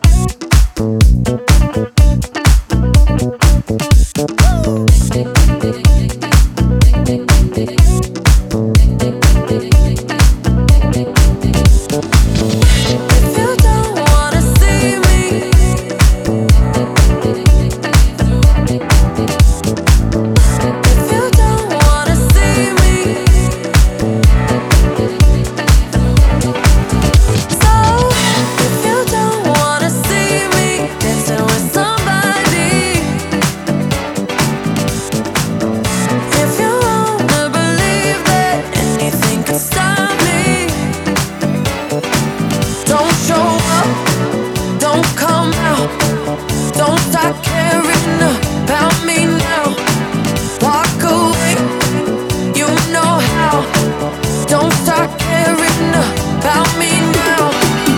Don't start caring about me now. Walk away, you know how. Don't start caring about me now.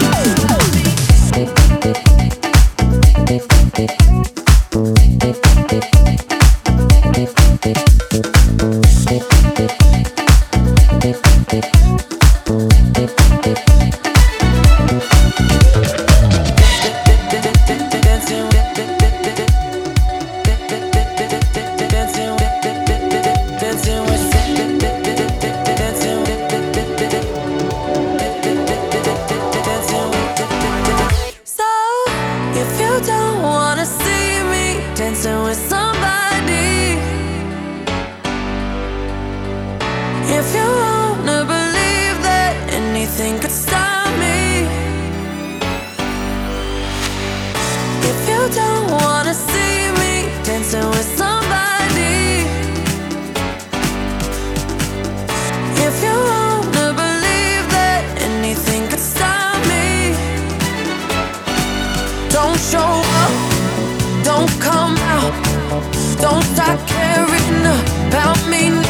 If you don't wanna see me dancing with somebody, if you wanna believe that anything could stop me, if you don't wanna see me dancing with somebody, if you wanna believe that anything could stop me, don't show up, don't come out, don't start caring about me now.